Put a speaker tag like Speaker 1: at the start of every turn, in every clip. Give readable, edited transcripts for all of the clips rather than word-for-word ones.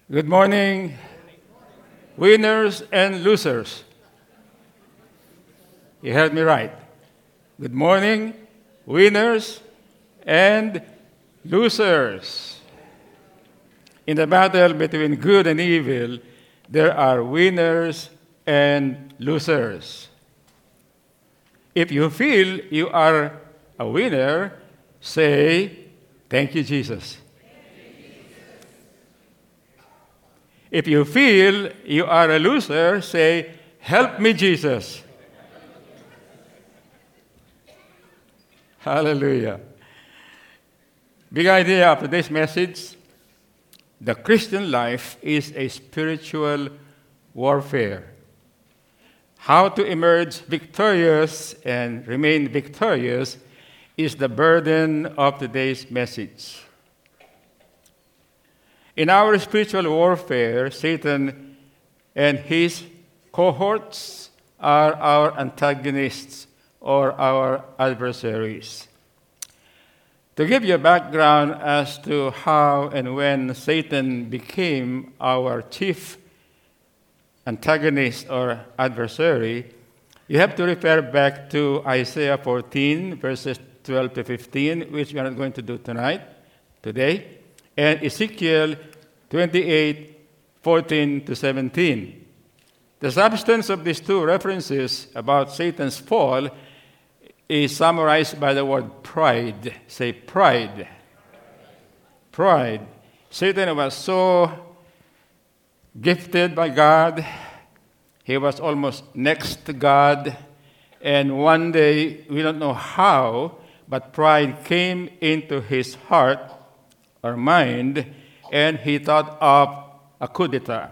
Speaker 1: Good morning, winners and losers. You heard me right. Good morning, winners and losers. In the battle between good and evil, there are winners and losers. If you feel you are a winner, say, "Thank you, Jesus." If you feel you are a loser, say, "Help me, Jesus." Hallelujah. Big idea of today's message. The Christian life is a spiritual warfare. How to emerge victorious and remain victorious is the burden of today's message. In our spiritual warfare, Satan and his cohorts are our antagonists or our adversaries. To give you a background as to how and when Satan became our chief antagonist or adversary, you have to refer back to Isaiah 14, verses 12 to 15, which we are not going to do today, and Ezekiel 28, 14 to 17. The substance of these two references about Satan's fall is summarized by the word pride. Say pride. Pride. Satan was so gifted by God. He was almost next to God. And one day, we don't know how, but pride came into his heart or mind, and he thought of a coup d'etat,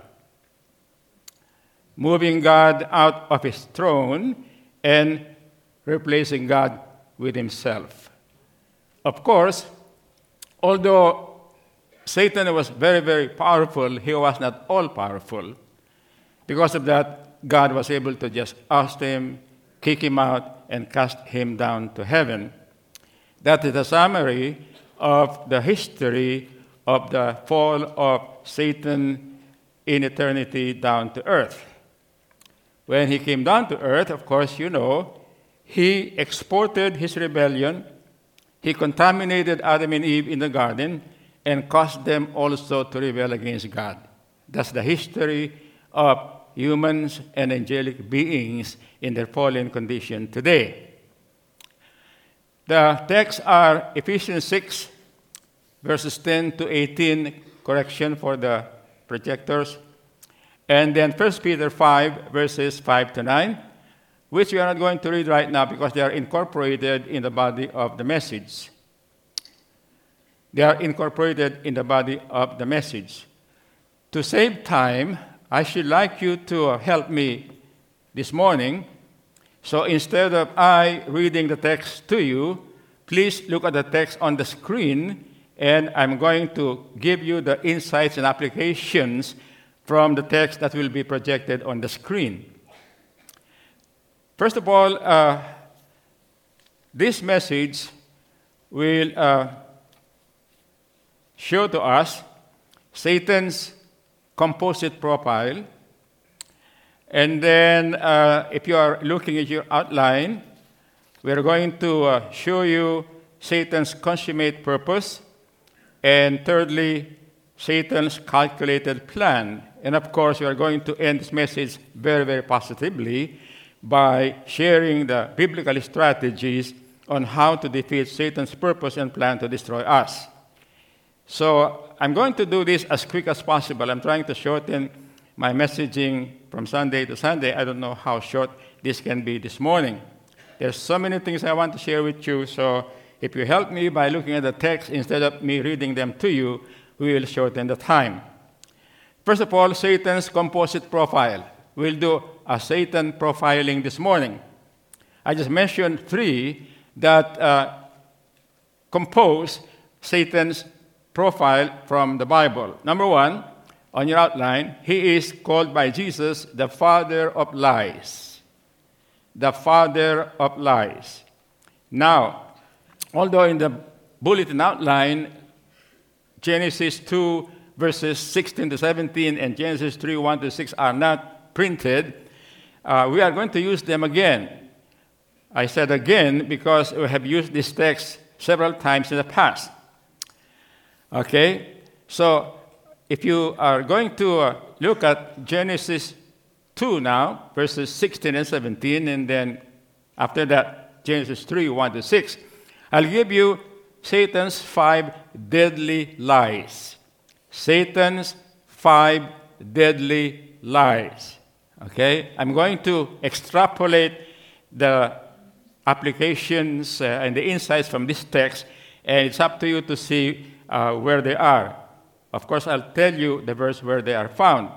Speaker 1: moving God out of his throne and replacing God with himself. Of course, although Satan was very, very powerful, he was not all-powerful. Because of that, God was able to just oust him, kick him out, and cast him down to heaven. That is the summary of the history of the fall of Satan in eternity down to earth. When he came down to earth, of course, you know, he exported his rebellion. He contaminated Adam and Eve in the garden and caused them also to rebel against God. That's the history of humans and angelic beings in their fallen condition today. The texts are Ephesians 6, verses 10 to 18, correction for the projectors, and then 1 Peter 5, verses 5 to 9, which we are not going to read right now because they are incorporated in the body of the message. They are incorporated in the body of the message. To save time, I should like you to help me this morning. So instead of I reading the text to you, please look at the text on the screen, and I'm going to give you the insights and applications from the text that will be projected on the screen. First of all, this message will show to us Satan's composite profile. And then, if you are looking at your outline, we are going to show you Satan's consummate purpose. And thirdly, Satan's calculated plan. And of course, we are going to end this message very, very positively by sharing the biblical strategies on how to defeat Satan's purpose and plan to destroy us. So I'm going to do this as quick as possible. I'm trying to shorten my messaging from Sunday to Sunday. I don't know how short this can be this morning. There's so many things I want to share with you, so if you help me by looking at the text instead of me reading them to you, we will shorten the time. First of all, Satan's composite profile. We'll do a Satan profiling this morning. I just mentioned three that compose Satan's profile from the Bible. Number one, on your outline, he is called by Jesus the father of lies. The father of lies. Now, although in the bulletin outline, Genesis 2, verses 16 to 17 and Genesis 3, 1 to 6 are not printed, we are going to use them again. I said again because we have used this text several times in the past. Okay? So, if you are going to look at Genesis 2 now, verses 16 and 17, and then after that, Genesis 3, 1 to 6, I'll give you Satan's 5 deadly lies. Satan's 5 deadly lies. Okay? I'm going to extrapolate the applications and the insights from this text, and it's up to you to see where they are. Of course, I'll tell you the verse where they are found.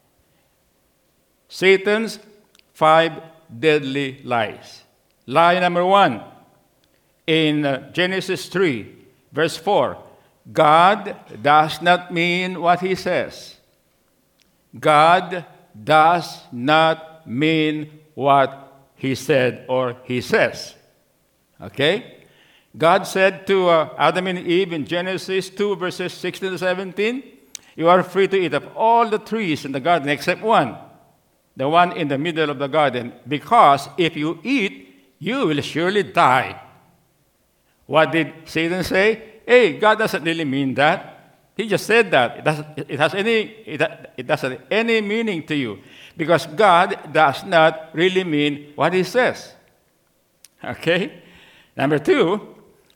Speaker 1: Satan's 5 deadly lies. Lie number 1 in Genesis 3, verse 4. God does not mean what he says. God does not mean what he said or he says. Okay? God said to Adam and Eve in Genesis 2, verses 16 to 17, you are free to eat of all the trees in the garden except one, the one in the middle of the garden, because if you eat, you will surely die. What did Satan say? Hey, God doesn't really mean that. He just said that. It doesn't have any meaning to you, because God does not really mean what he says. Okay? Number 2,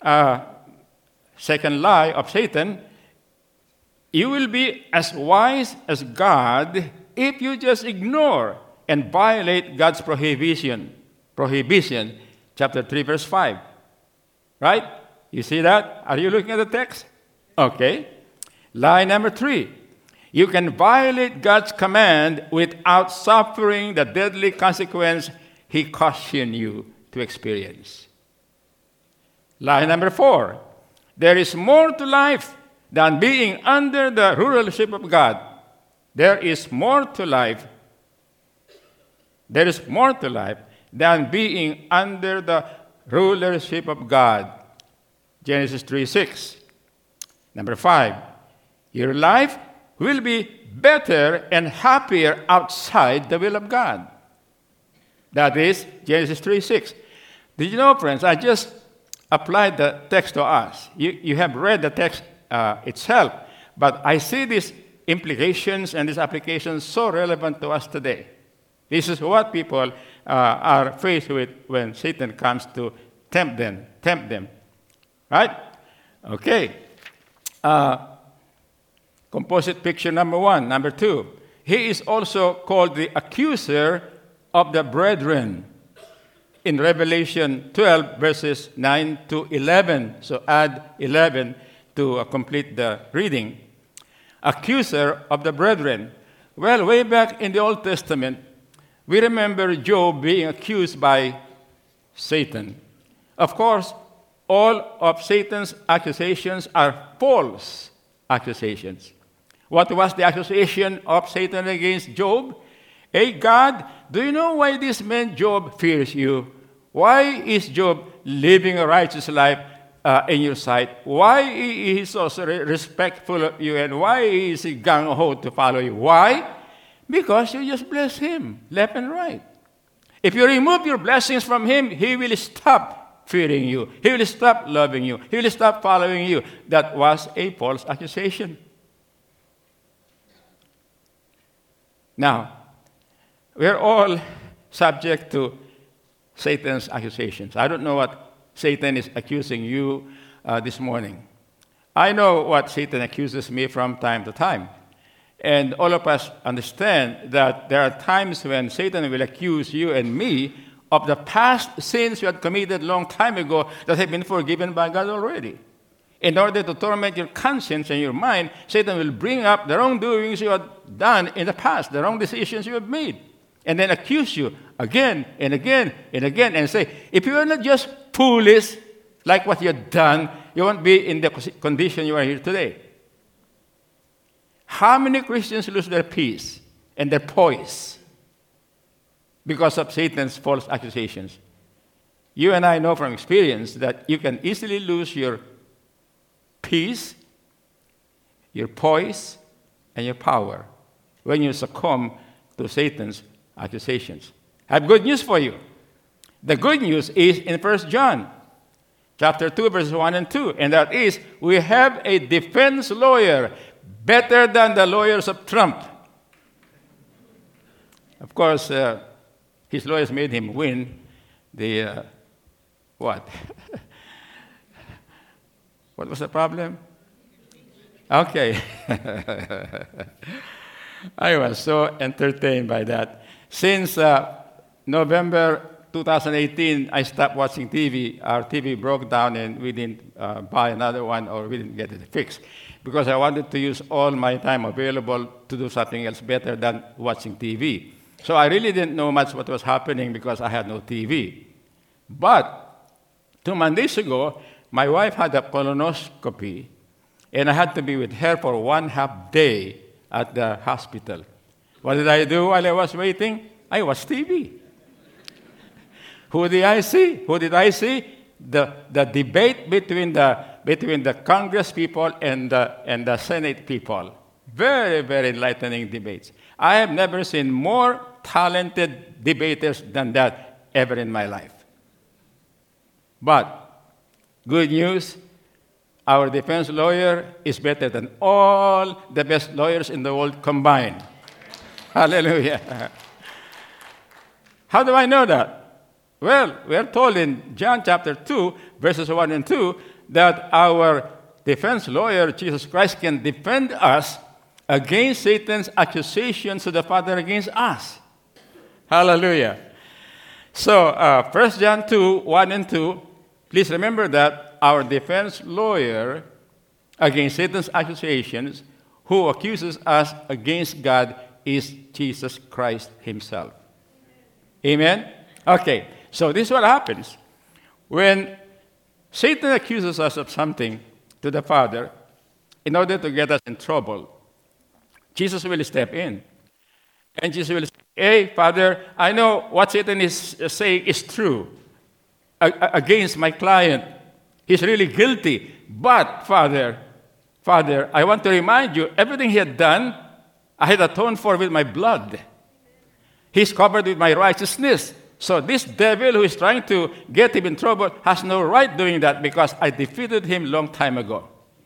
Speaker 1: second lie of Satan, you will be as wise as God if you just ignore and violate God's prohibition, chapter 3, verse 5. Right? You see that? Are you looking at the text? Okay. Lie number 3, you can violate God's command without suffering the deadly consequence he cautioned you to experience. Lie number 4, there is more to life than being under the rulership of God. There is more to life. There is more to life than being under the rulership of God. Genesis 3:6. Number 5, your life will be better and happier outside the will of God. That is Genesis 3:6. Did you know, friends, I just applied the text to us. You have read the text itself, but I see these implications and these applications so relevant to us today. This is what people are faced with when Satan comes to tempt them. Right? Okay. Composite picture number 1. Number 2, he is also called the accuser of the brethren in Revelation 12, verses 9 to 11. So add 11 to complete the reading. Accuser of the brethren. Well, way back in the Old Testament, we remember Job being accused by Satan. Of course, all of Satan's accusations are false accusations. What was the accusation of Satan against Job? Hey, God, do you know why this man Job fears you? Why is Job living a righteous life in your sight? Why is he so respectful of you? And why is he gung-ho to follow you? Why? Because you just bless him left and right. If you remove your blessings from him, he will stop fearing you. He will stop loving you. He will stop following you. That was a false accusation. Now, we're all subject to Satan's accusations. I don't know what Satan is accusing you this morning. I know what Satan accuses me from time to time. And all of us understand that there are times when Satan will accuse you and me of the past sins you had committed long time ago that have been forgiven by God already. In order to torment your conscience and your mind, Satan will bring up the wrongdoings you have done in the past, the wrong decisions you have made, and then accuse you again and again and again and say, if you are not just foolish like what you have done, you won't be in the condition you are here today. How many Christians lose their peace and their poise because of Satan's false accusations? You and I know from experience that you can easily lose your peace, your poise, and your power when you succumb to Satan's accusations. I have good news for you. The good news is in 1 John chapter 2, verses 1 and 2, and that is, we have a defense lawyer better than the lawyers of Trump. Of course, his lawyers made him win the, what? What was the problem? Okay. I was so entertained by that. Since November 2018, I stopped watching TV. Our TV broke down and we didn't buy another one, or we didn't get it fixed, because I wanted to use all my time available to do something else better than watching TV. So I really didn't know much what was happening because I had no TV. But 2 Mondays ago, my wife had a colonoscopy, and I had to be with her for 1/2 day at the hospital. What did I do while I was waiting? I watched TV. Who did I see? Who did I see? The debate between the Congress people and the Senate people. Very, very enlightening debates. I have never seen more talented debaters than that ever in my life. But good news, our defense lawyer is better than all the best lawyers in the world combined. Hallelujah. How do I know that? Well, we are told in John chapter 2, verses 1 and 2, that our defense lawyer, Jesus Christ, can defend us against Satan's accusations to the Father against us. Hallelujah. So, 1 John 2, 1 and 2, please remember that our defense lawyer against Satan's accusations, who accuses us against God, is Jesus Christ himself. Amen? Okay, so this is what happens. When Satan accuses us of something to the Father, in order to get us in trouble, Jesus will step in. And Jesus will say, hey, Father, I know what Satan is saying is true against my client. He's really guilty. But, Father, I want to remind you, everything he had done, I had atoned for with my blood. He's covered with my righteousness. So this devil who is trying to get him in trouble has no right doing that, because I defeated him long time ago.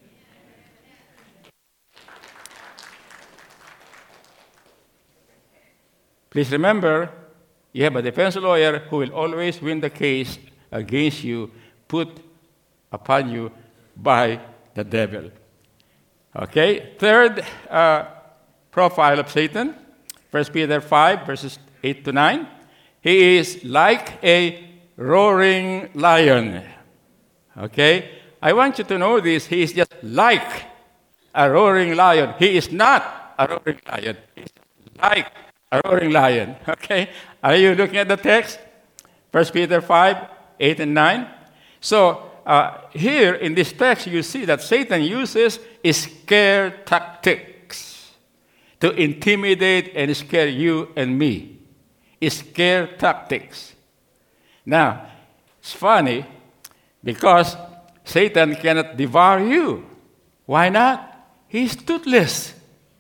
Speaker 1: Please remember, you have a defense lawyer who will always win the case against you, put upon you by the devil. Okay, third profile of Satan, 1 Peter 5, verses 8 to 9. He is like a roaring lion. Okay? I want you to know this. He is just like a roaring lion. He is not a roaring lion. He is like a roaring lion. Okay? Are you looking at the text? 1 Peter 5, 8 and 9. So, here in this text, you see that Satan uses scare tactics to intimidate and scare you and me. Scare tactics. Now, it's funny because Satan cannot devour you. Why not? He's toothless.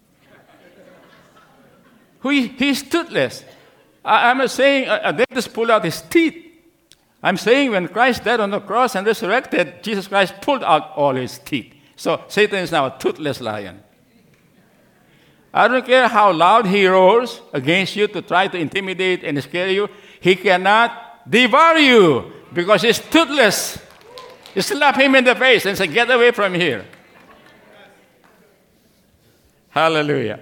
Speaker 1: He's toothless. I'm not saying they just pull out his teeth. I'm saying when Christ died on the cross and resurrected, Jesus Christ pulled out all his teeth. So Satan is now a toothless lion. I don't care how loud he roars against you to try to intimidate and scare you. He cannot devour you because he's toothless. You slap him in the face and say, get away from here. Hallelujah.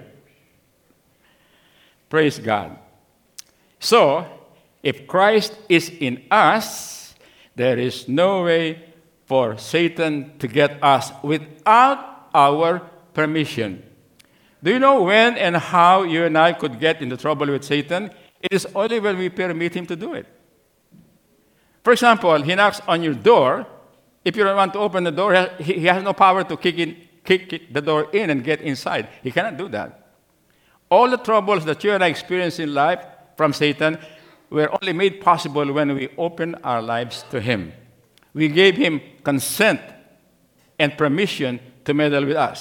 Speaker 1: Praise God. So, if Christ is in us, there is no way for Satan to get us without our permission. Do you know when and how you and I could get into trouble with Satan? It is only when we permit him to do it. For example, he knocks on your door. If you don't want to open the door, he has no power to kick the door in and get inside. He cannot do that. All the troubles that you and I experience in life from Satan were only made possible when we opened our lives to him. We gave him consent and permission to meddle with us.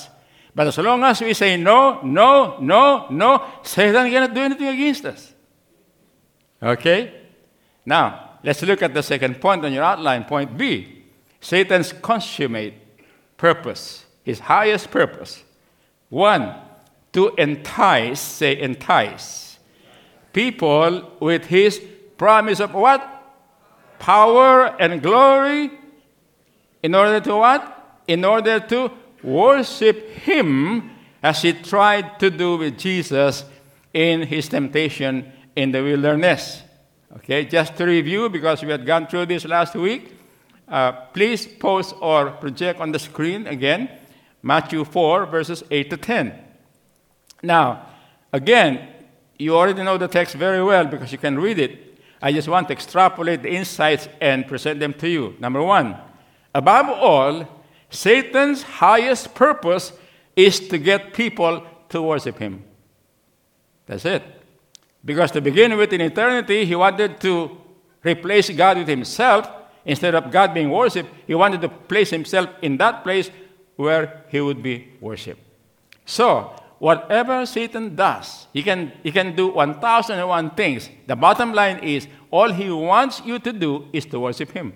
Speaker 1: But as long as we say no, no, no, no, Satan cannot do anything against us. Okay? Now, let's look at the second point on your outline, point B. Satan's consummate purpose, his highest purpose. 1, to entice, say entice, people with his promise of what? Power and glory. In order to what? In order to worship him as he tried to do with Jesus in his temptation in the wilderness. Okay, just to review, because we had gone through this last week, please post or project on the screen again Matthew 4, verses 8 to 10. Now, again, you already know the text very well because you can read it. I just want to extrapolate the insights and present them to you. Number 1, above all, Satan's highest purpose is to get people to worship him. That's it. Because to begin with, in eternity, he wanted to replace God with himself. Instead of God being worshipped, he wanted to place himself in that place where he would be worshipped. So, whatever Satan does, he can do 1,001 things. The bottom line is, all he wants you to do is to worship him.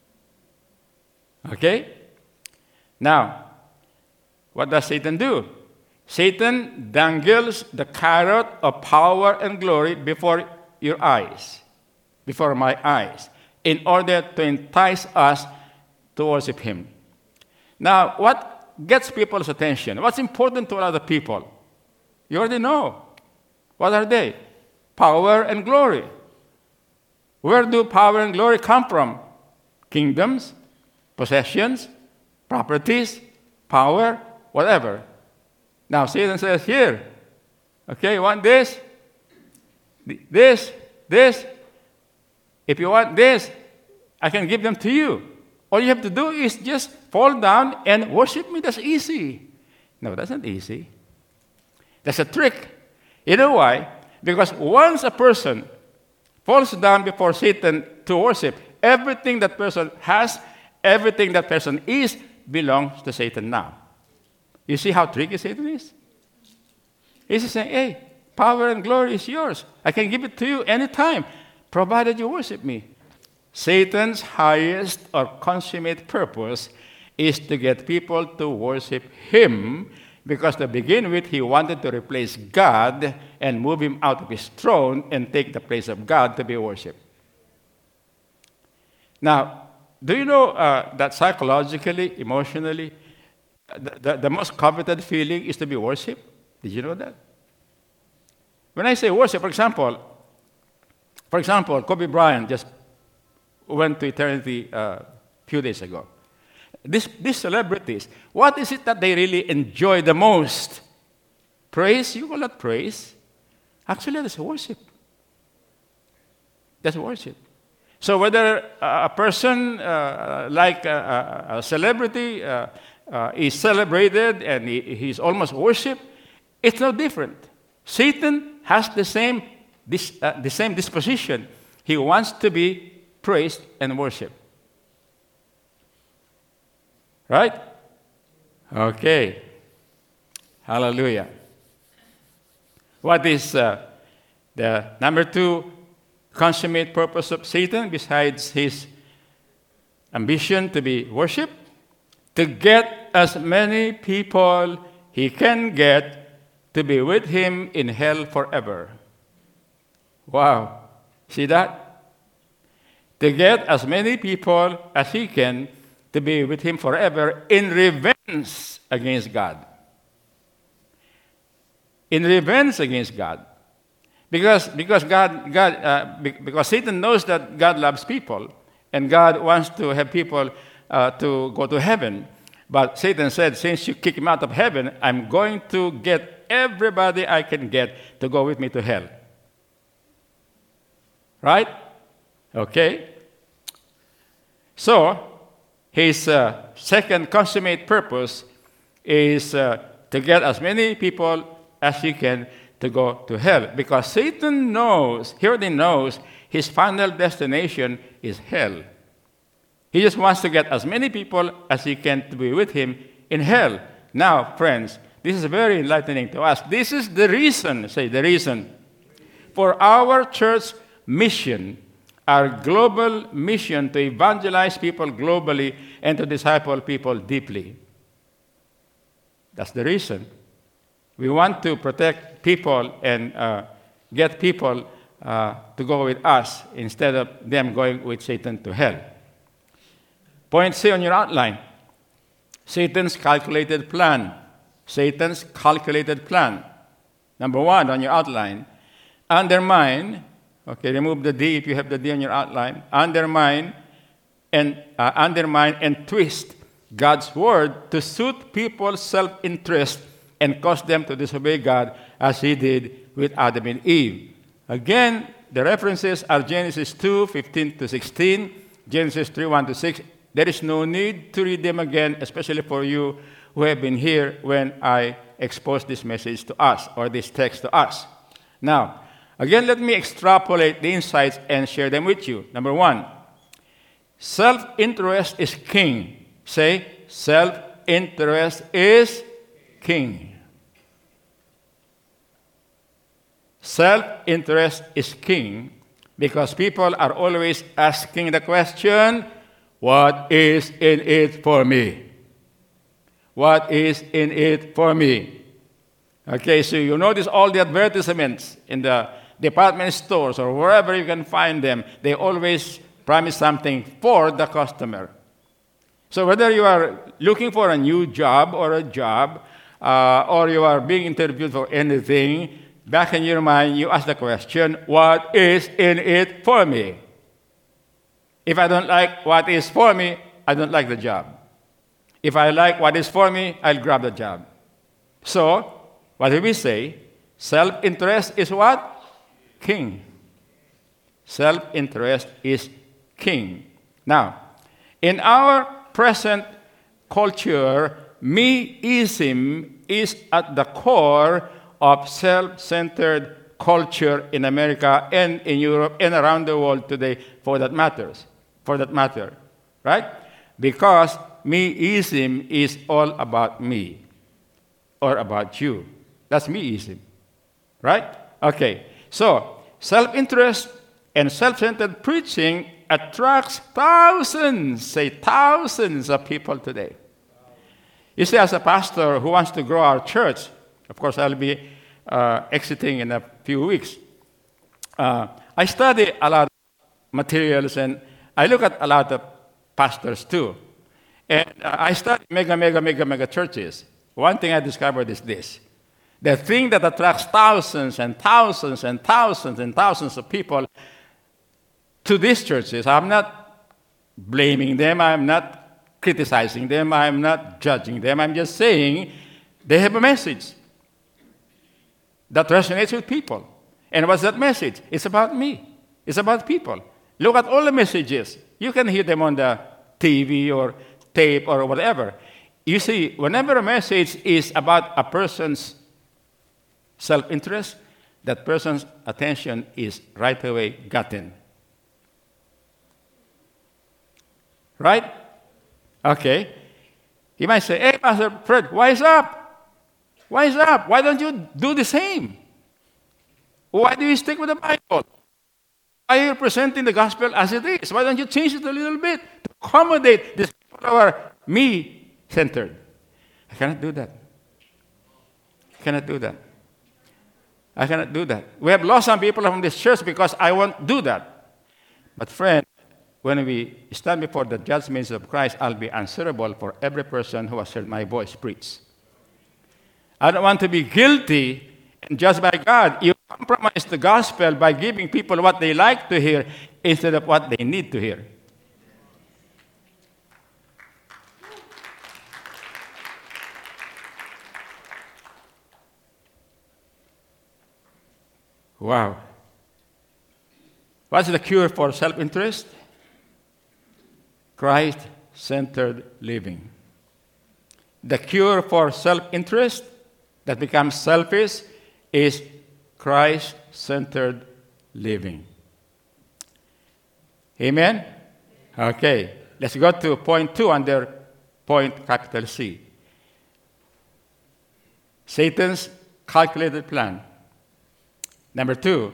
Speaker 1: Okay? Now, what does Satan do? Satan dangles the carrot of power and glory before your eyes, before my eyes, in order to entice us to worship him. Now, what gets people's attention? What's important to a lot of people? You already know. What are they? Power and glory. Where do power and glory come from? Kingdoms, possessions, properties, power, whatever. Now, Satan says, here, okay, you want this? This? If you want this, I can give them to you. All you have to do is just fall down and worship me. That's easy. No, that's not easy. That's a trick. You know why? Because once a person falls down before Satan to worship, everything that person has, everything that person is, belongs to Satan now. You see how tricky Satan is? He's saying, hey, power and glory is yours. I can give it to you anytime, provided you worship me. Satan's highest or consummate purpose is to get people to worship him, because to begin with, he wanted to replace God and move him out of his throne and take the place of God to be worshipped. Now, do you know that psychologically, emotionally, the most coveted feeling is to be worshipped? Did you know that? When I say worship, for example, Kobe Bryant just went to eternity a few days ago. These celebrities, what is it that they really enjoy the most? Praise? You call that praise? Actually, that's worship. That's worship. So whether a person like a celebrity is celebrated and he's almost worshipped, it's no different. Satan has the same disposition. He wants to be praised and worshipped. Right? Okay. Hallelujah. What is the number 2 consummate purpose of Satan besides his ambition to be worshipped? To get as many people he can get to be with him in hell forever. Wow. See that? To get as many people as he can to be with him forever in revenge against God. In revenge against God. Because Satan knows that God loves people, and God wants to have people to go to heaven. But Satan said, since you kick him out of heaven, I'm going to get everybody I can get to go with me to hell. Right? Okay. So, his second consummate purpose is to get as many people as he can to go to hell. Because Satan knows, he already knows, his final destination is hell. He just wants to get as many people as he can to be with him in hell. Now, friends, This is very enlightening to us. This is the reason, say the reason, for our church mission, our global mission to evangelize people globally and to disciple people deeply. That's the reason. We want to protect people and get people to go with us instead of them going with Satan to hell. Point C on your outline. Satan's calculated plan. Satan's calculated plan. Number 1 on your outline. Undermine. Okay, remove the D if you have the D on your outline. Undermine and twist God's word to suit people's self-interest and cause them to disobey God as he did with Adam and Eve. Again, the references are Genesis 2:15-16, Genesis 3:1-6. There is no need to read them again, especially for you who have been here when I exposed this message to us, or this text to us. Now, again, let me extrapolate the insights and share them with you. Number 1, self-interest is king. Say, self-interest is king. Self-interest is king because people are always asking the question, what is in it for me? What is in it for me? Okay, so you notice all the advertisements in the department stores or wherever you can find them, they always promise something for the customer. So whether you are looking for a new job or you are being interviewed for anything, back in your mind, you ask the question, what is in it for me? If I don't like what is for me, I don't like the job. If I like what is for me, I'll grab the job. So, what do we say? Self-interest is what? King. Self-interest is king. Now, in our present culture, meism is at the core of self-centered culture in America and in Europe and around the world today, for that matter, right? Because meism is all about me or about you. That's meism, right? Okay, so self-interest and self-centered preaching attracts thousands of people today. You see, as a pastor who wants to grow our church, of course, I'll be exiting in a few weeks. I study a lot of materials, and I look at a lot of pastors too. And I study mega churches. One thing I discovered is this. The thing that attracts thousands and thousands and thousands and thousands of people to these churches, I'm not blaming them, I'm not criticizing them, I'm not judging them, I'm just saying they have a message that resonates with people. And what's that message? It's about me. It's about people. Look at all the messages. You can hear them on the TV or tape or whatever. You see, whenever a message is about a person's self-interest, that person's attention is right away gotten. Right? Okay. You might say, hey, Pastor Fred, wise up. Wise up. Why don't you do the same? Why do you stick with the Bible? Why are you presenting the gospel as it is? Why don't you change it a little bit to accommodate this people who are me-centered? I cannot do that. I cannot do that. I cannot do that. We have lost some people from this church because I won't do that. But friend, when we stand before the judgments of Christ, I'll be answerable for every person who has heard my voice preach. I don't want to be guilty and judged by God. You compromise the gospel by giving people what they like to hear instead of what they need to hear. Wow. What's the cure for self-interest? Christ-centered living. The cure for self-interest that becomes selfish is Christ-centered living. Amen? Okay. Let's go to point 2 under point capital C. Satan's calculated plan. Number 2,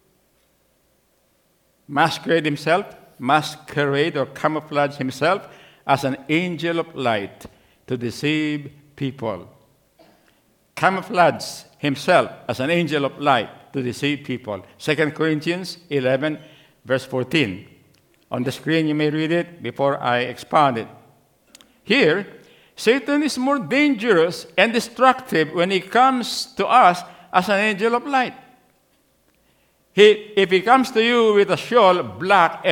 Speaker 1: masquerade or camouflage himself as an angel of light to deceive people. Camouflage himself as an angel of light to deceive people. 2 Corinthians 11, verse 14. On the screen, you may read it before I expound it. Here, Satan is more dangerous and destructive when he comes to us as an angel of light. If he comes to you with a shawl, black,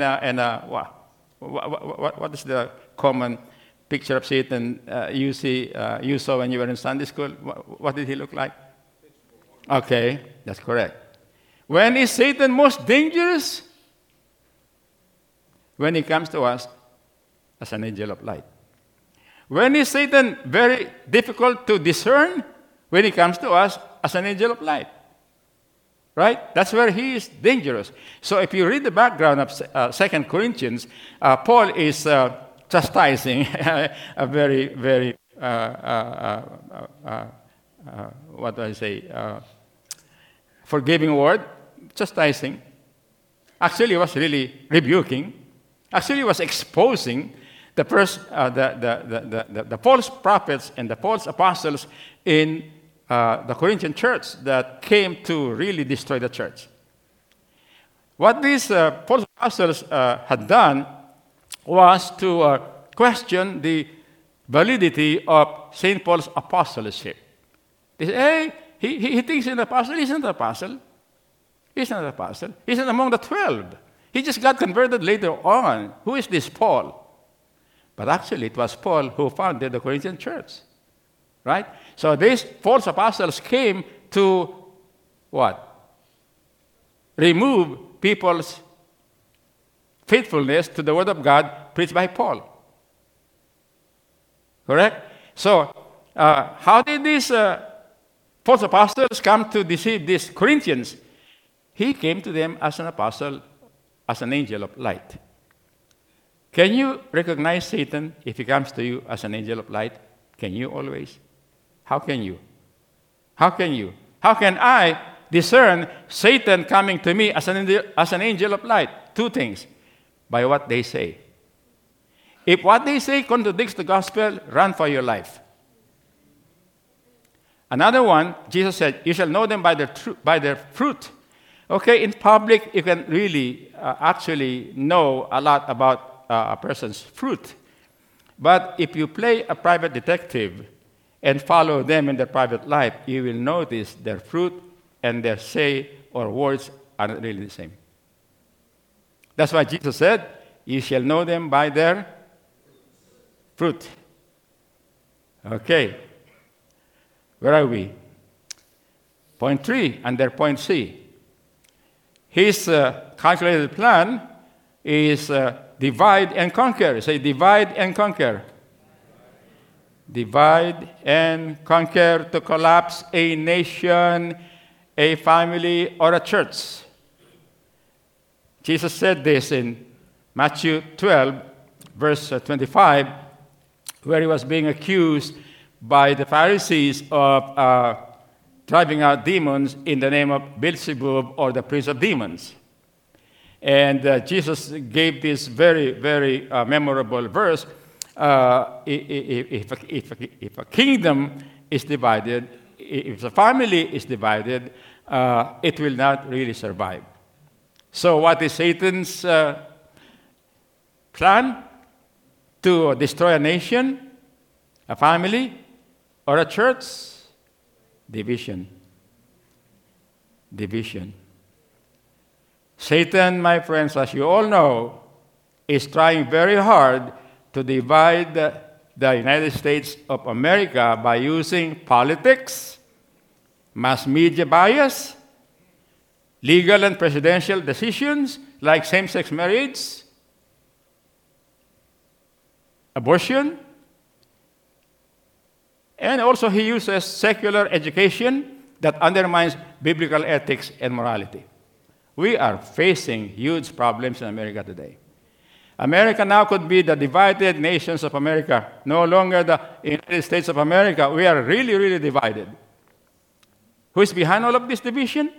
Speaker 1: what is the common picture of Satan you saw when you were in Sunday school? What did he look like? Okay, that's correct. When is Satan most dangerous? When he comes to us as an angel of light. When is Satan very difficult to discern? When he comes to us as an angel of light. Right? That's where he is dangerous. So if you read the background of 2 Corinthians, Paul is chastising a very, very, what do I say, forgiving word, chastising. Actually, he was really rebuking. Actually, he was exposing the false prophets and the false apostles in the Corinthian church that came to really destroy the church. What these false apostles had done was to question the validity of St. Paul's apostleship. They say, hey, he thinks he's an apostle. He's not an apostle. He's not an apostle. He's not among the 12. He just got converted later on. Who is this Paul? But actually, it was Paul who founded the Corinthian church. Right? So these false apostles came to what? Remove people's faithfulness to the Word of God preached by Paul. Correct? So, how did these false apostles come to deceive these Corinthians? He came to them as an apostle, as an angel of light. Can you recognize Satan if he comes to you as an angel of light? Can you always? How can you? How can you? How can I discern Satan coming to me as an angel of light? Two things. By what they say. If what they say contradicts the gospel, run for your life. Another one, Jesus said, you shall know them by their fruit. Okay, in public, you can really actually know a lot about a person's fruit. But if you play a private detective and follow them in their private life, you will notice their fruit and their say or words are not really the same. That's why Jesus said, you shall know them by their fruit. Okay. Where are we? Point 3, under point C. His calculated plan is divide and conquer. Say, divide and conquer. Divide and conquer to collapse a nation, a family, or a church. Jesus said this in Matthew 12, verse 25, where he was being accused by the Pharisees of driving out demons in the name of Beelzebub, or the prince of demons. And Jesus gave this very, very memorable verse. If a kingdom is divided, if a family is divided, it will not really survive. So what is Satan's plan? To destroy a nation, a family, or a church? Division. Division. Satan, my friends, as you all know, is trying very hard to divide the United States of America by using politics, mass media bias, legal and presidential decisions like same-sex marriage, abortion, and also he uses secular education that undermines biblical ethics and morality. We are facing huge problems in America today. America now could be the divided nations of America, no longer the United States of America. We are really, really divided. Who is behind all of this division?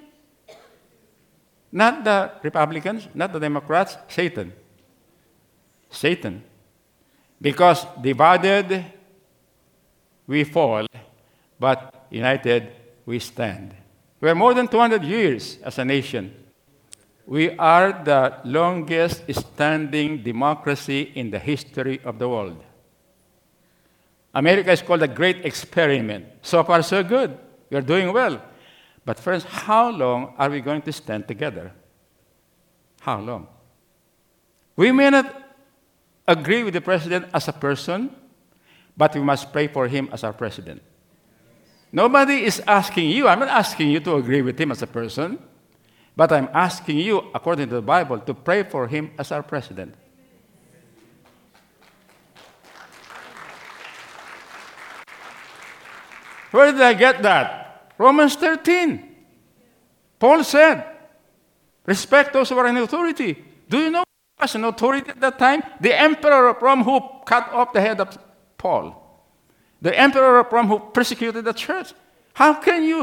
Speaker 1: Not the Republicans, not the Democrats, Satan. Satan. Because divided, we fall, but united, we stand. We are more than 200 years as a nation. We are the longest standing democracy in the history of the world. America is called a great experiment. So far, so good. We are doing well. But friends, how long are we going to stand together? How long? We may not agree with the president as a person, but we must pray for him as our president. Nobody is asking you, I'm not asking you to agree with him as a person, but I'm asking you, according to the Bible, to pray for him as our president. Where did I get that? Romans 13. Paul said, respect those who are in authority. Do you know who was in authority at that time? The emperor of Rome who cut off the head of Paul. The emperor of Rome who persecuted the church. How can you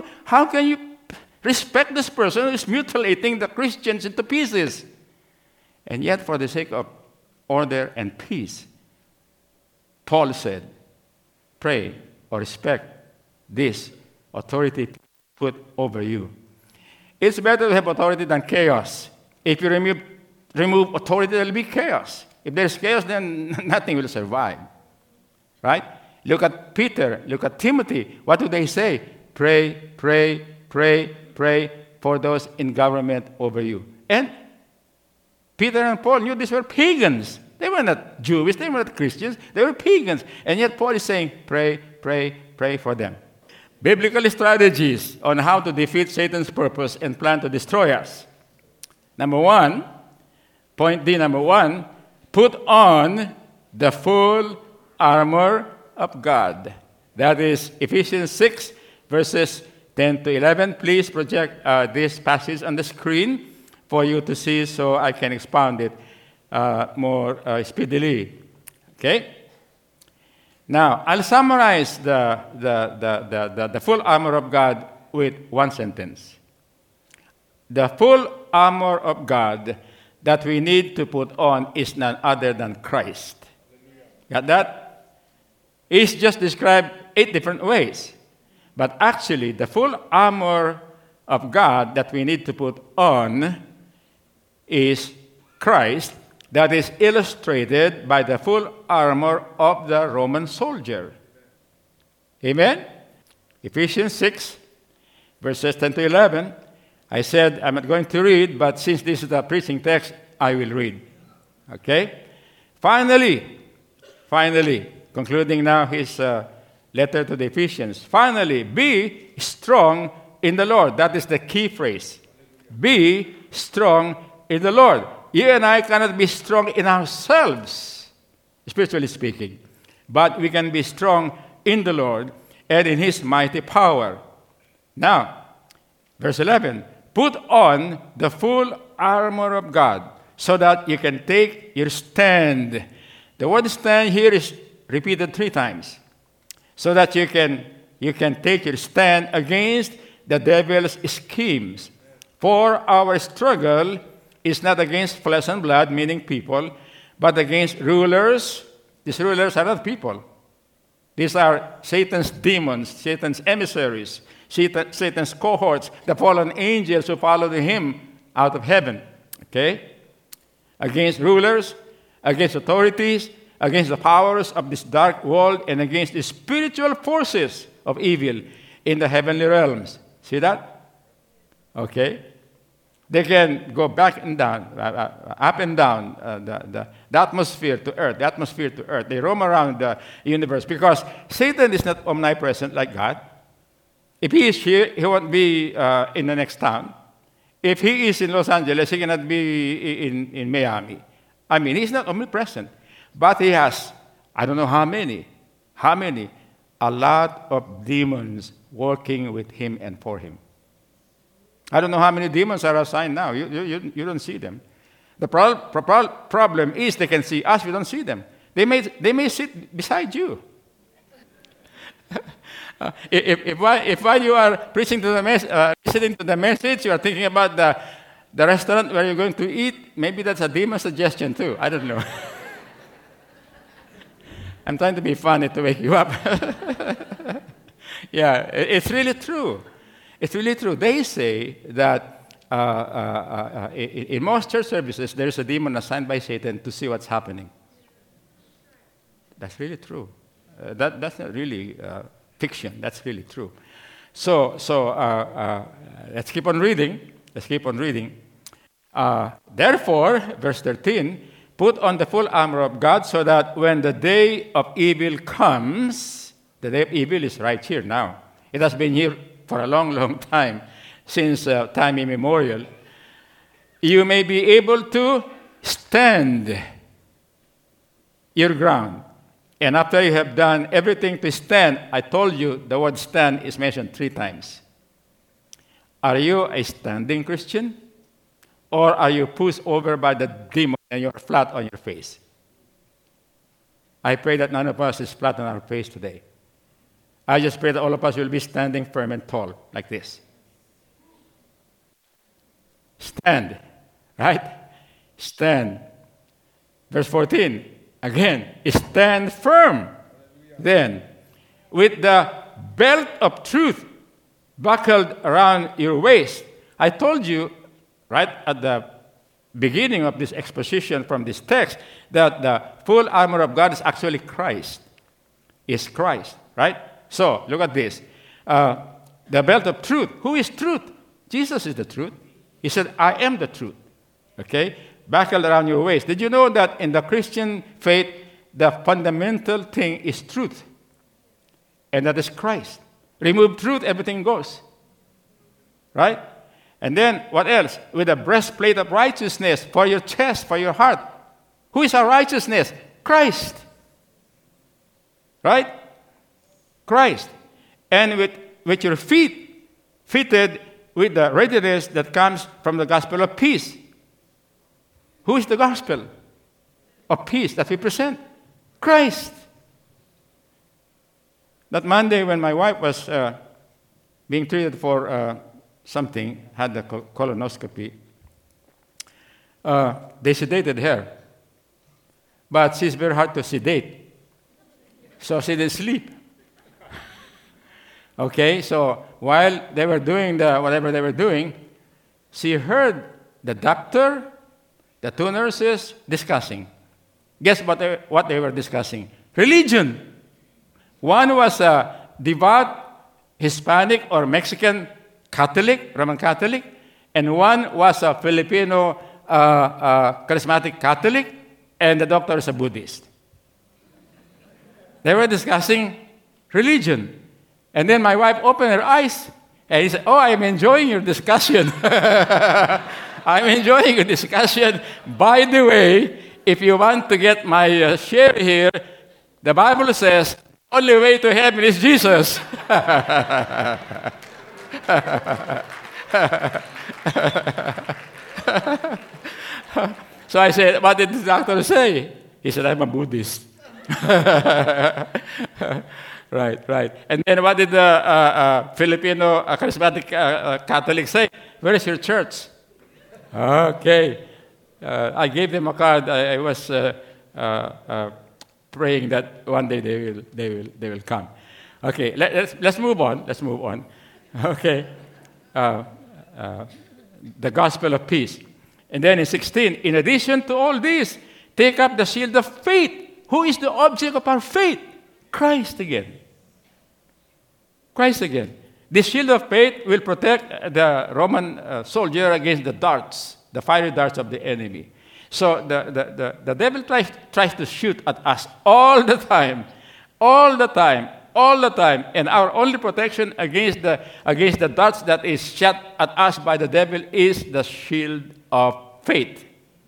Speaker 1: respect this person who is mutilating the Christians into pieces? And yet, for the sake of order and peace, Paul said, pray or respect this authority put over you. It's better to have authority than chaos. If you remove authority, there will be chaos. If there's chaos, then nothing will survive. Right? Look at Peter. Look at Timothy. What do they say? Pray, pray, pray, pray for those in government over you. And Peter and Paul knew these were pagans. They were not Jewish. They were not Christians. They were pagans. And yet Paul is saying, pray, pray, pray for them. Biblical strategies on how to defeat Satan's purpose and plan to destroy us. Number one, point D, number one, put on the full armor of God. That is Ephesians 6, verses 10 to 11. Please project this passage on the screen for you to see so I can expound it more speedily. Okay? Now, I'll summarize the full armor of God with one sentence. The full armor of God that we need to put on is none other than Christ. Got that? It's just described 8 different ways. But actually, the full armor of God that we need to put on is Christ, that is illustrated by the full armor of the Roman soldier. Amen? Ephesians 6, verses 10 to 11. I said I'm not going to read, but since this is the preaching text, I will read. Okay? Finally, concluding now his letter to the Ephesians. Finally, be strong in the Lord. That is the key phrase. Be strong in the Lord. You and I cannot be strong in ourselves, spiritually speaking. But we can be strong in the Lord and in His mighty power. Now, verse 11. Put on the full armor of God so that you can take your stand. The word stand here is repeated 3 times. So that you can take your stand against the devil's schemes. For our struggle is not against flesh and blood, meaning people, but against rulers. These rulers are not people. These are Satan's demons, Satan's emissaries, Satan's cohorts, the fallen angels who followed him out of heaven. Okay? Against rulers, against authorities, against the powers of this dark world, and against the spiritual forces of evil in the heavenly realms. See that? Okay? They can go back and down, up and down, the atmosphere to earth, They roam around the universe because Satan is not omnipresent like God. If he is here, he won't be in the next town. If he is in Los Angeles, he cannot be in Miami. I mean, he's not omnipresent. But he has, I don't know how many, a lot of demons working with him and for him. I don't know how many demons are assigned now. You don't see them. The problem is they can see us, we don't see them. They may sit beside you. If while you are preaching to the listening to the message, you are thinking about the restaurant where you're going to eat, maybe that's a demon suggestion too. I don't know. I'm trying to be funny to wake you up. Yeah, it's really true. It's really true. They say that in most church services, there is a demon assigned by Satan to see what's happening. That's really true. That's not really fiction. That's really true. So let's keep on reading. Let's keep on reading. Therefore, verse 13, put on the full armor of God so that when the day of evil comes, the day of evil is right here now. It has been here for a long, long time, since time immemorial. You may be able to stand your ground. And after you have done everything to stand, I told you the word stand is mentioned 3 times. Are you a standing Christian? Or are you pushed over by the demon and you're flat on your face? I pray that none of us is flat on our face today. I just pray that all of us will be standing firm and tall, like this. Stand, right? Stand. Verse 14, again, stand firm. Then, with the belt of truth buckled around your waist. I told you, right at the beginning of this exposition from this text, that the full armor of God is actually Christ. Is Christ, right? So, look at this. The belt of truth. Who is truth? Jesus is the truth. He said, I am the truth. Okay? Buckled around your waist. Did you know that in the Christian faith, the fundamental thing is truth? And that is Christ. Remove truth, everything goes. Right? And then, what else? With a breastplate of righteousness for your chest, for your heart. Who is our righteousness? Christ. Right? Christ. And with your feet fitted with the readiness that comes from the gospel of peace. Who is the gospel of peace that we present? Christ. That Monday when my wife was being treated for something, had the colonoscopy, they sedated her. But she's very hard to sedate. So she didn't sleep. Okay, so while they were doing whatever they were doing, she heard the doctor, the 2 nurses discussing. Guess what they were discussing? Religion. One was a devout Hispanic or Mexican Catholic, Roman Catholic, and one was a Filipino charismatic Catholic, and the doctor is a Buddhist. They were discussing religion. And then my wife opened her eyes, and he said, oh, I'm enjoying your discussion. I'm enjoying your discussion. By the way, if you want to get my share here, the Bible says, only way to heaven is Jesus. So I said, what did the doctor say? He said, I'm a Buddhist. Right. And then what did the Filipino charismatic Catholic say? Where is your church? Okay. I gave them a card. I was praying that one day they will come. Okay, let's move on. Let's move on. Okay. The gospel of peace. And then in 16, in addition to all this, take up the shield of faith. Who is the object of our faith? Christ again. Christ again. This shield of faith will protect the Roman soldier against the darts, the fiery darts of the enemy. So the devil tries to shoot at us all the time. And our only protection against the darts that is shot at us by the devil is the shield of faith.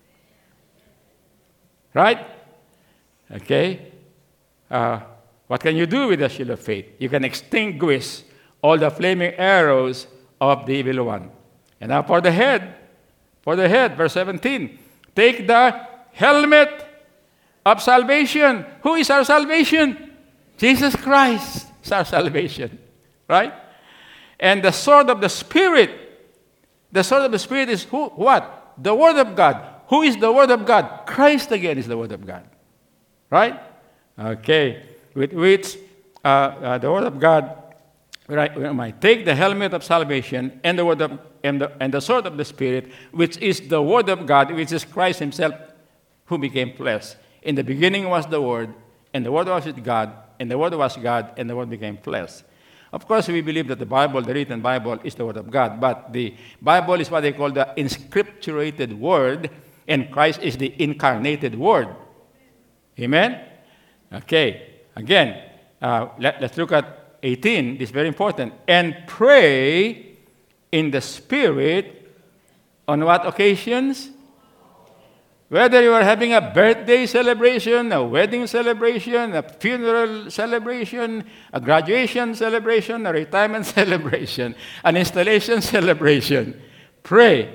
Speaker 1: Right? Okay? What can you do with the shield of faith? You can extinguish all the flaming arrows of the evil one. And now for the head, verse 17, Take the helmet of salvation. Who is our salvation? Jesus Christ is our salvation. Right? And the sword of the Spirit. The sword of the Spirit is who? What? The Word of God. Who is the Word of God? Christ again is the Word of God. Right? Okay. With which the Word of God, right, take the helmet of salvation and the word of and the sword of the Spirit, which is the Word of God, which is Christ Himself, who became flesh. In the beginning was the Word, and the Word was with God, and the Word was God, and the Word became flesh. Of course, we believe that the Bible, the written Bible, is the Word of God, but the Bible is what they call the inscripturated Word, and Christ is the incarnated Word. Amen? Okay. Again, let's look at 18. This is very important. And pray in the Spirit on what occasions? Whether you are having a birthday celebration, a wedding celebration, a funeral celebration, a graduation celebration, a retirement celebration, an installation celebration, pray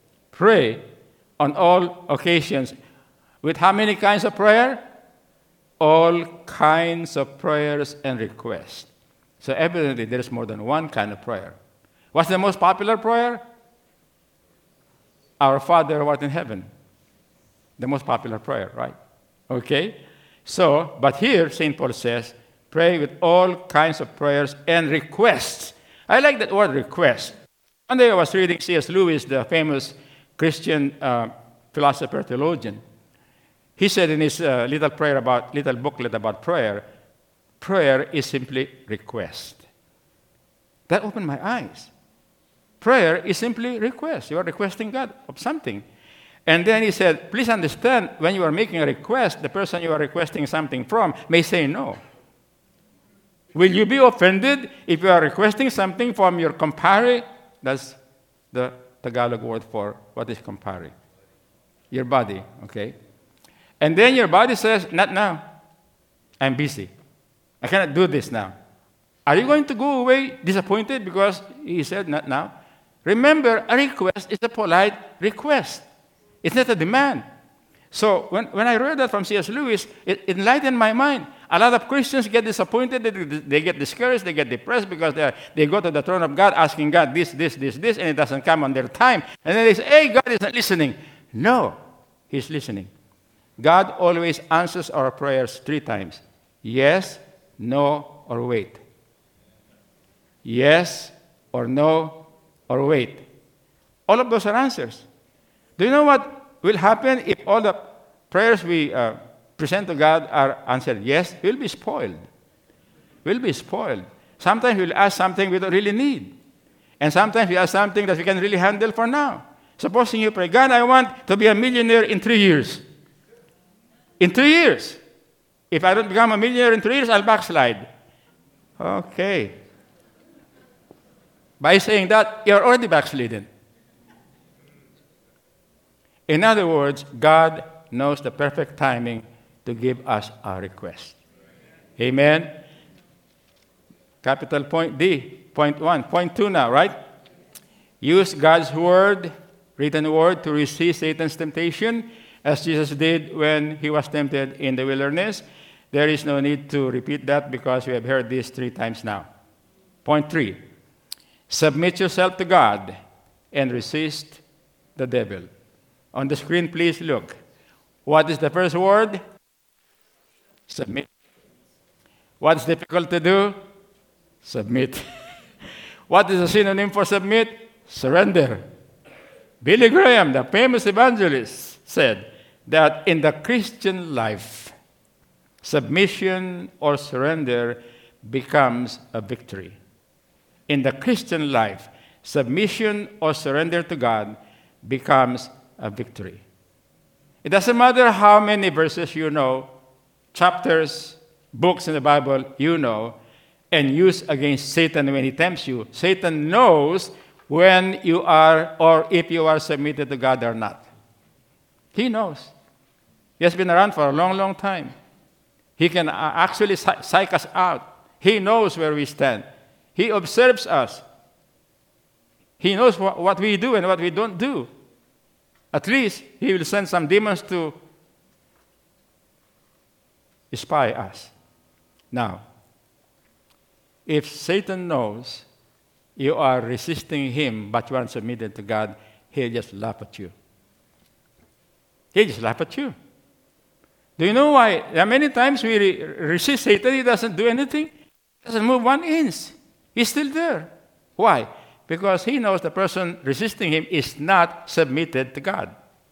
Speaker 1: on all occasions. With how many kinds of prayer? All kinds of prayers and requests. So evidently there is more than one kind of prayer. What's the most popular prayer? Our Father who art in heaven. The most popular prayer, right? Okay? So, but here St. Paul says, pray with all kinds of prayers and requests. I like that word request. One day I was reading C.S. Lewis, the famous Christian philosopher, theologian. He said in his little booklet about prayer, prayer is simply request. That opened my eyes. Prayer is simply request. You are requesting God of something. And then he said, please understand, when you are making a request, the person you are requesting something from may say no. Will you be offended if you are requesting something from your compare? That's the Tagalog word for what is compare? Your body, okay? And then your body says, not now. I'm busy. I cannot do this now. Are you going to go away disappointed because he said not now? Remember, a request is a polite request. It's not a demand. So when I read that from C.S. Lewis, it enlightened my mind. A lot of Christians get disappointed, they get discouraged, they get depressed because they go to the throne of God asking God this, and it doesn't come on their time. And then they say, hey, God is not listening. No, He's listening. God always answers our prayers 3 times. Yes, no, or wait. Yes, or no, or wait. All of those are answers. Do you know what will happen if all the prayers we present to God are answered yes? We'll be spoiled. We'll be spoiled. Sometimes we'll ask something we don't really need. And sometimes we ask something that we can really handle for now. Supposing you pray, God, I want to be a millionaire in 3 years. In 3 years. If I don't become a millionaire in 3 years, I'll backslide. Okay. By saying that, you're already backslidden. In other words, God knows the perfect timing to give us our request. Amen? Capital point D, point 1. Point 2 now, right? Use God's word, written word, to resist Satan's temptation, as Jesus did when he was tempted in the wilderness. There is no need to repeat that because we have heard this 3 times now. Point 3. Submit yourself to God and resist the devil. On the screen, please look. What is the first word? Submit. What's difficult to do? Submit. What is a synonym for submit? Surrender. Billy Graham, the famous evangelist, said that in the Christian life, submission or surrender becomes a victory. In the Christian life, submission or surrender to God becomes a victory. It doesn't matter how many verses you know, chapters, books in the Bible you know, and use against Satan when he tempts you. Satan knows when you are or if you are submitted to God or not. He knows. He has been around for a long, long time. He can actually psych us out. He knows where we stand. He observes us. He knows what we do and what we don't do. At least he will send some demons to spy us. Now, if Satan knows you are resisting him but you aren't submitted to God, he'll just laugh at you. He'll just laugh at you. Do you know why? There are many times we resist Satan, he doesn't do anything. He doesn't move 1 inch. He's still there. Why? Because he knows the person resisting him is not submitted to God.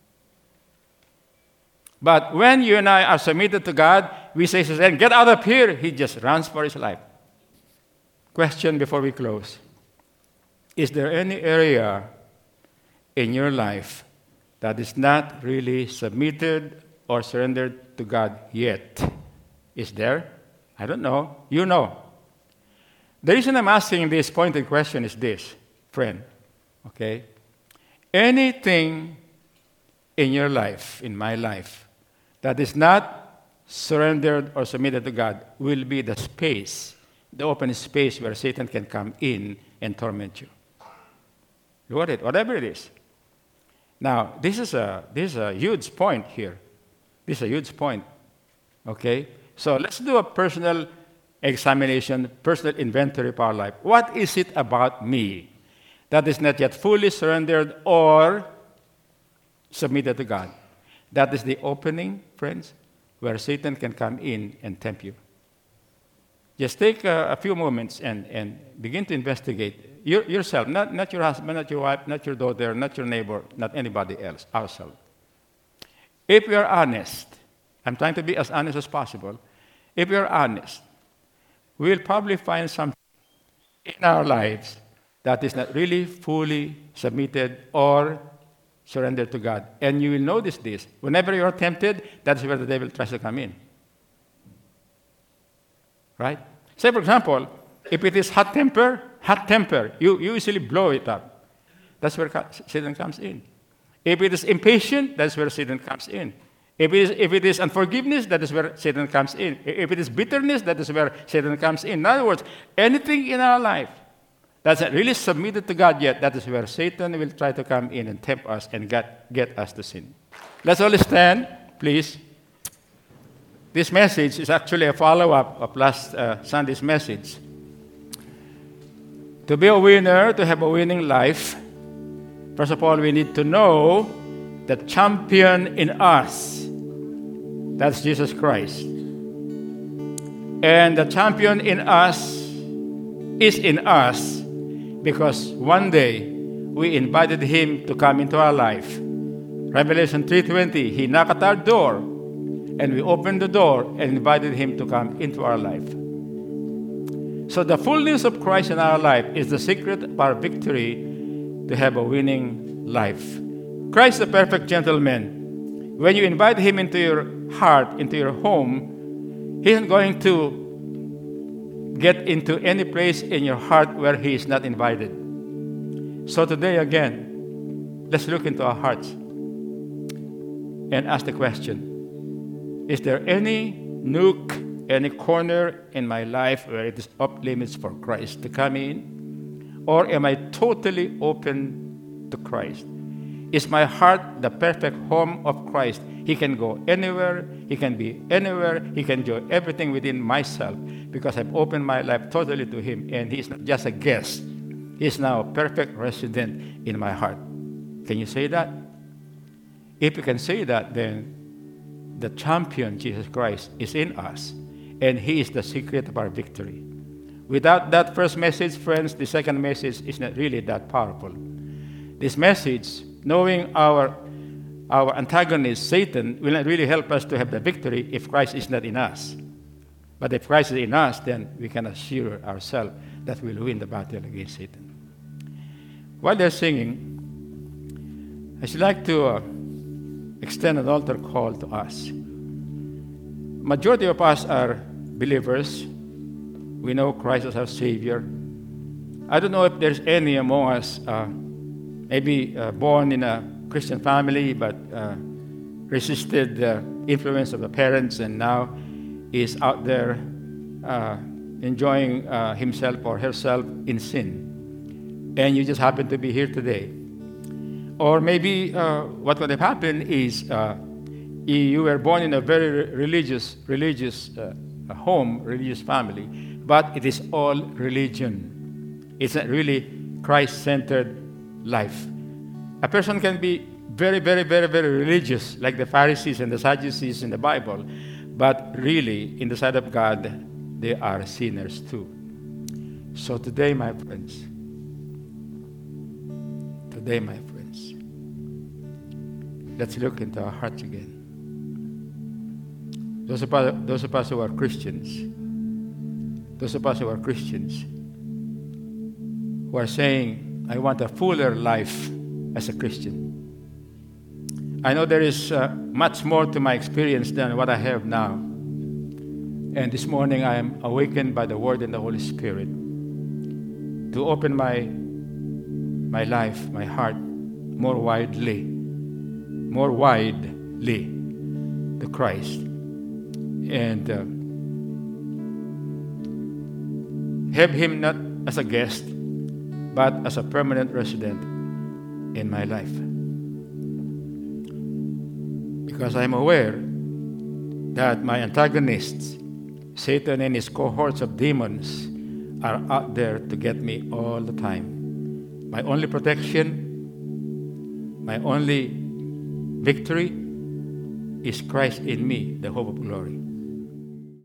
Speaker 1: But when you and I are submitted to God, we say to Satan, get out of here. He just runs for his life. Question before we close. Is there any area in your life that is not really submitted or surrendered to God yet? Is there? I don't know. You know. The reason I'm asking this pointed question is this, friend. Okay? Anything in your life, in my life, that is not surrendered or submitted to God will be the space, the open space where Satan can come in and torment you. Look at it, whatever it is. Now, this is a huge point here. This is a huge point. Okay? So let's do a personal examination, personal inventory of our life. What is it about me that is not yet fully surrendered or submitted to God? That is the opening, friends, where Satan can come in and tempt you. Just take a few moments and begin to investigate yourself, not your husband, not your wife, not your daughter, not your neighbor, not anybody else, ourselves. If we are honest, I'm trying to be as honest as possible. If we are honest, we'll probably find something in our lives that is not really fully submitted or surrendered to God. And you will notice this. Whenever you are tempted, that's where the devil tries to come in. Right? Say, for example, if it is hot temper, you easily blow it up. That's where Satan comes in. If it is impatient, that's where Satan comes in. If it is unforgiveness, that is where Satan comes in. If it is bitterness, that is where Satan comes in. In other words, anything in our life that's not really submitted to God yet, that is where Satan will try to come in and tempt us and get us to sin. Let's all stand, please. This message is actually a follow-up of last Sunday's message. To be a winner, to have a winning life, first of all, we need to know the champion in us. That's Jesus Christ. And the champion in us is in us because one day we invited him to come into our life. Revelation 3:20, he knocked at our door, and we opened the door and invited him to come into our life. So the fullness of Christ in our life is the secret of our victory to have a winning life. Christ, the perfect gentleman, when you invite him into your heart, into your home, he isn't going to get into any place in your heart where he is not invited. So today again, let's look into our hearts and ask the question, is there any nook, any corner in my life where it is off limits for Christ to come in? Or am I totally open to Christ? Is my heart the perfect home of Christ? He can go anywhere, he can be anywhere, he can do everything within myself because I've opened my life totally to him, and he's not just a guest. He's now a perfect resident in my heart. Can you say that? If you can say that, then the champion, Jesus Christ, is in us, and he is the secret of our victory. Without that first message, friends, the second message is not really that powerful. This message, knowing our antagonist, Satan, will not really help us to have the victory if Christ is not in us. But if Christ is in us, then we can assure ourselves that we'll win the battle against Satan. While they're singing, I should like to extend an altar call to us. Majority of us are believers. We know Christ as our Savior. I don't know if there's any among us maybe born in a Christian family but resisted the influence of the parents and now is out there enjoying himself or herself in sin. And you just happen to be here today. Or maybe what would have happened is you were born in a very religious home, religious family, but it is all religion. It's not really Christ-centered life. A person can be very, very, very, very religious, like the Pharisees and the Sadducees in the Bible, but really, in the sight of God, they are sinners too. So today, my friends, let's look into our hearts again. Those of us who are Christians, who are saying, I want a fuller life as a Christian. I know there is much more to my experience than what I have now. And this morning I am awakened by the Word and the Holy Spirit to open my life, my heart, more widely to Christ. And have Him not as a guest, but as a permanent resident in my life. Because I'm aware that my antagonists, Satan and his cohorts of demons, are out there to get me all the time. My only protection, my only victory is Christ in me, the hope of glory.